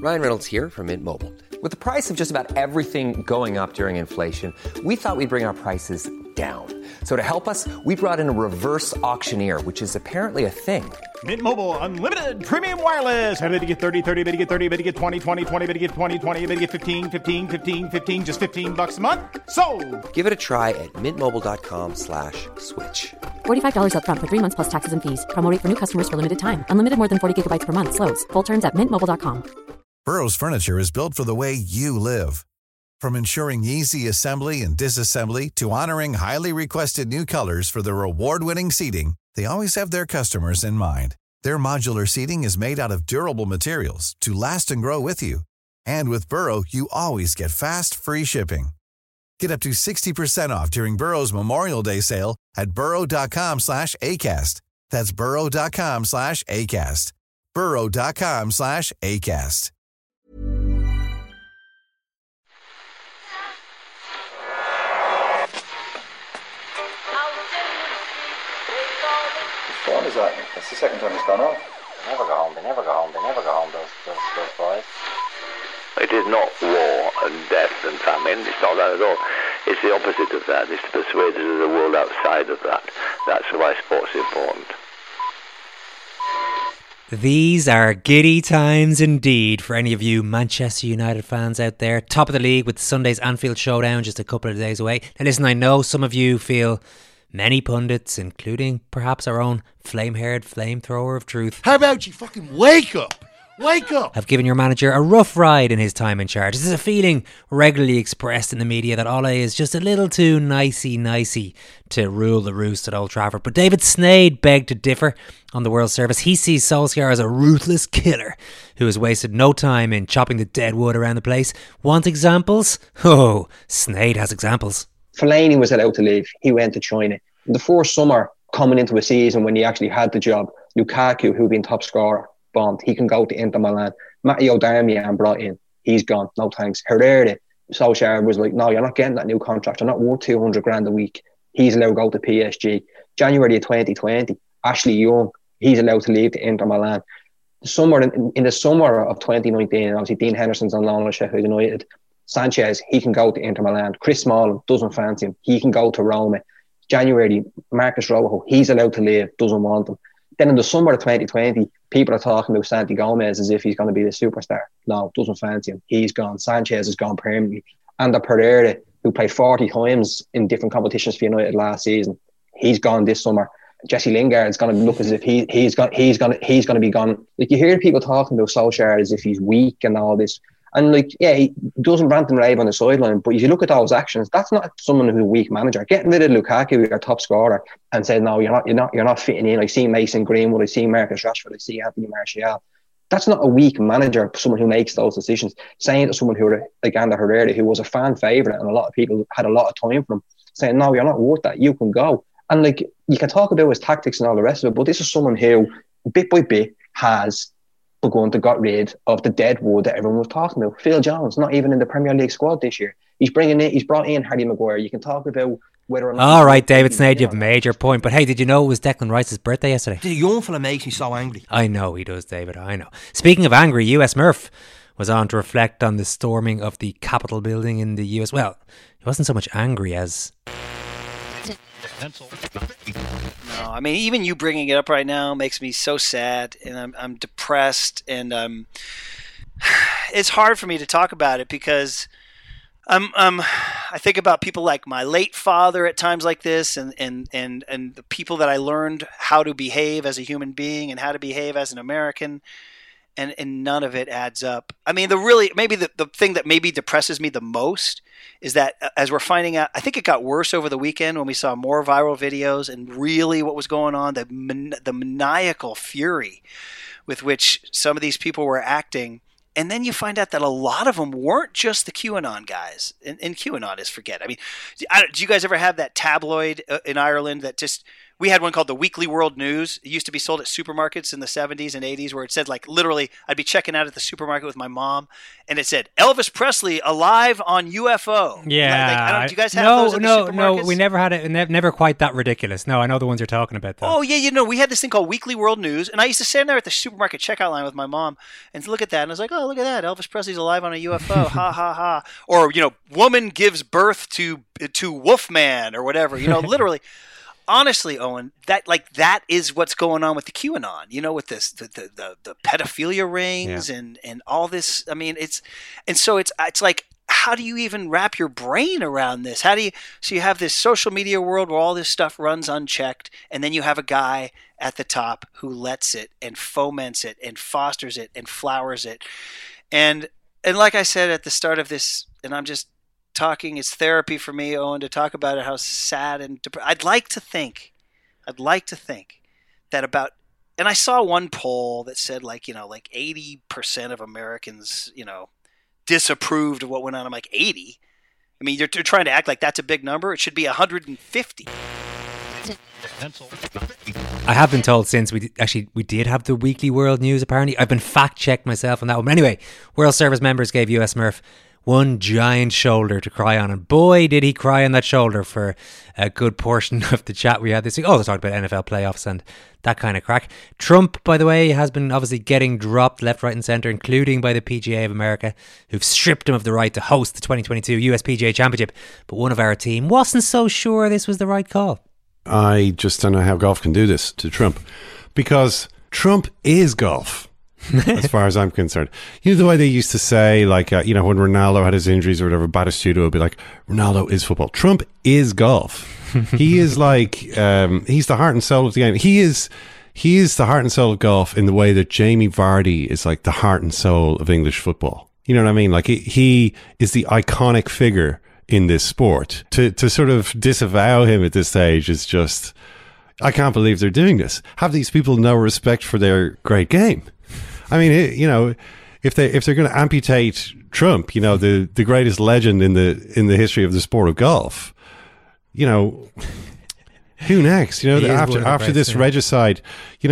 Ryan Reynolds here from Mint Mobile. With the price of just about everything going up during inflation, we thought we'd bring our prices down. So to help us, we brought in a reverse auctioneer, which is apparently a thing. Mint Mobile Unlimited Premium Wireless. How to get 30, 30, bit to get 30, bit to get 20, 20, 20, bit to get 20, 20, bit to get 15, 15, 15, 15, just $15 a month? Sold! Give it a try at mintmobile.com/switch. $45 up front for 3 months plus taxes and fees. Promo rate for new customers for limited time. Unlimited more than 40 gigabytes per month. Slows full terms at mintmobile.com. Burrow's furniture is built for the way you live. From ensuring easy assembly and disassembly to honoring highly requested new colors for their award-winning seating, they always have their customers in mind. Their modular seating is made out of durable materials to last and grow with you. And with Burrow, you always get fast, free shipping. Get up to 60% off during Burrow's Memorial Day sale at burrow.com/ACAST. That's burrow.com/ACAST. burrow.com/ACAST. What time is that? That's the second time it's gone off. They never go home, those boys. It is not war and death and famine, it's not that at all. It's the opposite of that, it's to persuade us of the world outside of that. That's why sport's important. These are giddy times indeed for any of you Manchester United fans out there. Top of the league with Sunday's Anfield Showdown just a couple of days away. Now listen, I know some of you feel many pundits, including perhaps our own flame-haired flamethrower of truth. How about you fucking wake up? Wake up! Have given your manager a rough ride in his time in charge. This is a feeling regularly expressed in the media that Ole is just a little too nicey to rule the roost at Old Trafford. But David Sneyd begged to differ on the World Service. He sees Solskjaer as a ruthless killer who has wasted no time in chopping the dead wood around the place. Want examples? Oh, Sneyd has examples. Fellaini was allowed to leave. He went to China. The first summer, coming into a season when he actually had the job, Lukaku, who'd been top scorer, bombed. He can go to Inter Milan. Matteo Darmian brought in. He's gone. No thanks. Herrera, Solskjaer was like, no, you're not getting that new contract. You're not worth 200 grand a week. He's allowed to go to PSG. January of 2020, Ashley Young, he's allowed to leave to Inter Milan. In the summer of 2019, obviously Dean Henderson's on loan at Sheffield United. Sanchez, he can go to Inter Milan. Chris Smalling doesn't fancy him. He can go to Roma. January, Marcus Rojo, he's allowed to leave, doesn't want him. Then in the summer of 2020, people are talking about Santi Gomez as if he's going to be the superstar. No, doesn't fancy him. He's gone. Sanchez is gone permanently. And the Pereira, who played 40 times in different competitions for United last season, he's gone this summer. Jesse Lingard's going to look as if he's going to be gone. Like, you hear people talking about Solskjaer as if he's weak and all this. And like, yeah, he doesn't rant and rave on the sideline, but if you look at those actions, that's not someone who's a weak manager. Getting rid of Lukaku, your top scorer, and saying, no, you're not fitting in. I see Mason Greenwood, I see Marcus Rashford, I see Anthony Martial. That's not a weak manager, someone who makes those decisions. Saying to someone who, like Ander Herrera, who was a fan favourite and a lot of people had a lot of time for him, saying, no, you're not worth that, you can go. And like, you can talk about his tactics and all the rest of it, but this is someone who, bit by bit, has begun to got rid of the dead wood that everyone was talking about. Phil Jones, not even in the Premier League squad this year. He's brought in Harry Maguire. You can talk about whether or not... All right, David Sneyd, you've made your point. But hey, did you know it was Declan Rice's birthday yesterday? The young fella makes me so angry. I know he does, David, I know. Speaking of angry, US Murph was on to reflect on the storming of the Capitol building in the US. Well, he wasn't so much angry as... No, I mean, even you bringing it up right now makes me so sad, and I'm depressed, and it's hard for me to talk about it because I think about people like my late father at times like this, and the people that I learned how to behave as a human being and how to behave as an American. And none of it adds up. I mean, the thing that maybe depresses me the most is that as we're finding out, I think it got worse over the weekend when we saw more viral videos and really what was going on, the maniacal fury with which some of these people were acting. And then you find out that a lot of them weren't just the QAnon guys. And QAnon is forget. I mean, do you guys ever have that tabloid in Ireland that just we had one called the Weekly World News. It used to be sold at supermarkets in the 70s and 80s, where it said, like, literally, I'd be checking out at the supermarket with my mom, and it said, Elvis Presley alive on UFO. Yeah. Like, do you guys have those in the supermarkets? No, we never had it. Never quite that ridiculous. No, I know the ones you're talking about, though. Oh, yeah, we had this thing called Weekly World News, and I used to stand there at the supermarket checkout line with my mom and look at that, and I was like, oh, look at that. Elvis Presley's alive on a UFO. Ha, ha, ha. Or, woman gives birth to Wolfman or whatever. Literally. Honestly, Owen, that is what's going on with the QAnon, with this the pedophilia rings and all this. I mean, it's like, how do you even wrap your brain around this? So you have this social media world where all this stuff runs unchecked, and then you have a guy at the top who lets it and foments it and fosters it and flowers it. And like I said at the start of this, and I'm just talking, it's therapy for me, Owen, to talk about it, how sad and I'd like to think that about, and I saw one poll that said like 80% of Americans, disapproved of what went on. I'm like, 80? I mean, you're trying to act like that's a big number. It should be 150. I have been told since we did have the Weekly World News, apparently. I've been fact-checked myself on that one. But anyway, World Service members gave US Murph one giant shoulder to cry on, and boy did he cry on that shoulder for a good portion of the chat we had this week. Oh, they talked about NFL playoffs and that kind of crack. Trump, by the way, has been obviously getting dropped left, right and centre, including by the PGA of America, who've stripped him of the right to host the 2022 US PGA Championship. But one of our team wasn't so sure this was the right call. I just don't know how golf can do this to Trump, because Trump is golf. As far as I'm concerned, the way they used to say, like, when Ronaldo had his injuries or whatever, Batistuta would be like, Ronaldo is football. Trump is golf. He is like, he's the heart and soul of the game. He is the heart and soul of golf in the way that Jamie Vardy is like the heart and soul of English football. You know what I mean? Like, he is the iconic figure in this sport. To sort of disavow him at this stage is just, I can't believe they're doing this. Have these people no respect for their great game? I mean, if they're going to amputate Trump, the greatest legend in the history of the sport of golf, who next? After this regicide,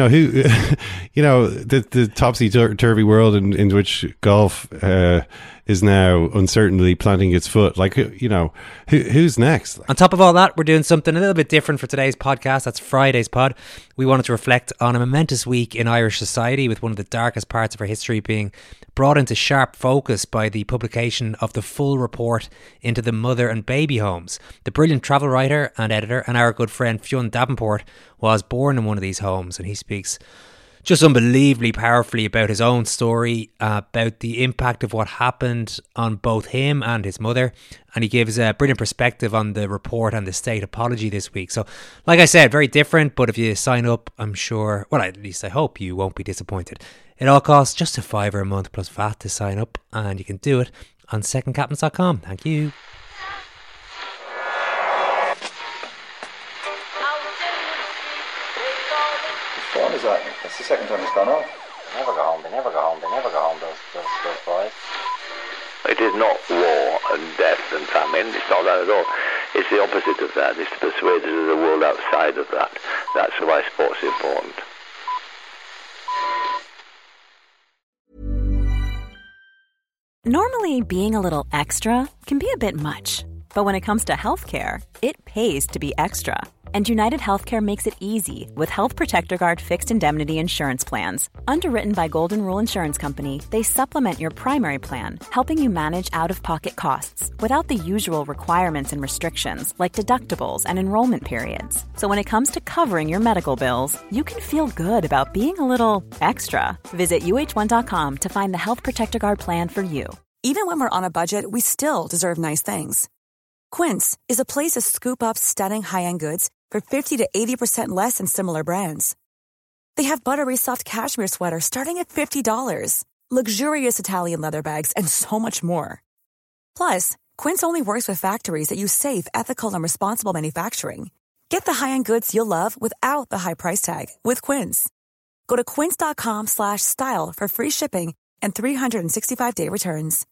the topsy-turvy world in which golf is now uncertainly planting its foot. Like, who's next? On top of all that, we're doing something a little bit different for today's podcast. That's Friday's pod. We wanted to reflect on a momentous week in Irish society, with one of the darkest parts of our history being brought into sharp focus by the publication of the full report into the mother and baby homes. The brilliant travel writer and editor and our good friend Fionn Davenport was born in one of these homes, and he speaks just unbelievably powerfully about his own story, about the impact of what happened on both him and his mother, and he gives a brilliant perspective on the report and the state apology this week. So, like I said, very different, but if you sign up, I'm sure, well, at least I hope you won't be disappointed. It all costs just $5 a month plus VAT to sign up, and you can do it on secondcaptains.com. Thank you. What is that? That's the second time it's gone off. They never go home, those boys. It is not war and death and famine. It's not that at all. It's the opposite of that. It's to persuade us of the world outside of that. That's why sport's important. Normally, being a little extra can be a bit much. But when it comes to healthcare, it pays to be extra. And United Healthcare makes it easy with Health Protector Guard fixed indemnity insurance plans. Underwritten by Golden Rule Insurance Company, they supplement your primary plan, helping you manage out-of-pocket costs without the usual requirements and restrictions like deductibles and enrollment periods. So when it comes to covering your medical bills, you can feel good about being a little extra. Visit uh1.com to find the Health Protector Guard plan for you. Even when we're on a budget, we still deserve nice things. Quince is a place to scoop up stunning high-end goods for 50 to 80% less than similar brands. They have buttery soft cashmere sweaters starting at $50, luxurious Italian leather bags, and so much more. Plus, Quince only works with factories that use safe, ethical, and responsible manufacturing. Get the high-end goods you'll love without the high price tag with Quince. Go to quince.com/style for free shipping and 365-day returns.